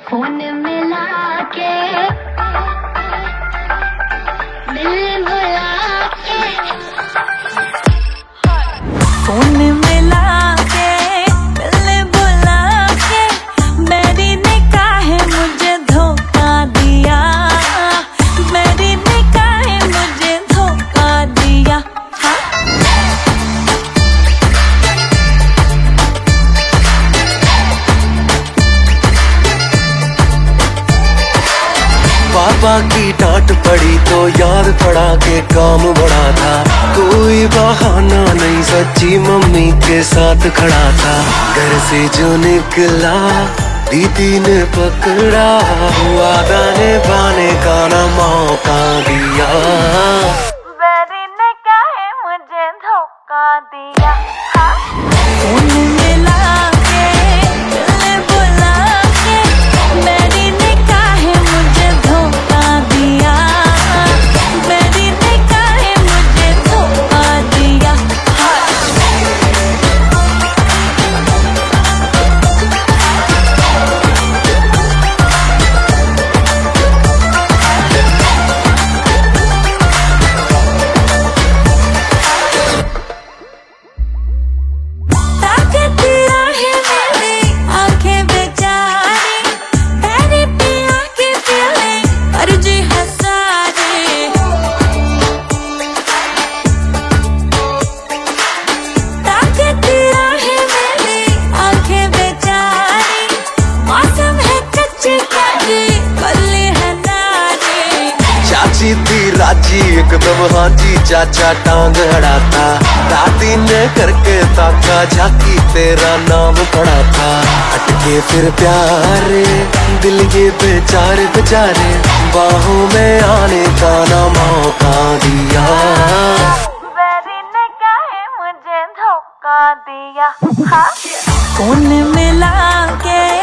Phone मिला के दिल बुला के फोन मिला के दिल बुला के मेरी ने काहे मुझे धोखा दिया, मेरी ने काहे मुझे धोखा दिया। पापा की डांट पड़ी तो याद पड़ा के काम बड़ा था, कोई बहाना नहीं सच्ची मम्मी के साथ खड़ा था। घर से जो निकला दीदी ने पकड़ा, वादा ने पाने का ना मौका दिया। मेरी ने काहे मुझे धोखा दिया। फोन मिला के दिल बुला के मेरी ने काहे मुझे धोखा दिया, मेरी ने काहे मुझे धोखा दिया। चाची थी राजी एकदम हाजी, चाचा टांग अड़ाता, दादी ने करके ताका झाकी तेरा नाम पड़ा था। हटके फिर प्यारे दिल ये बेचारे बेचारे, बाहों में आने का ना मौका दिया। मेरी ने काहे मुझे धोखा दिया। फोन मिला के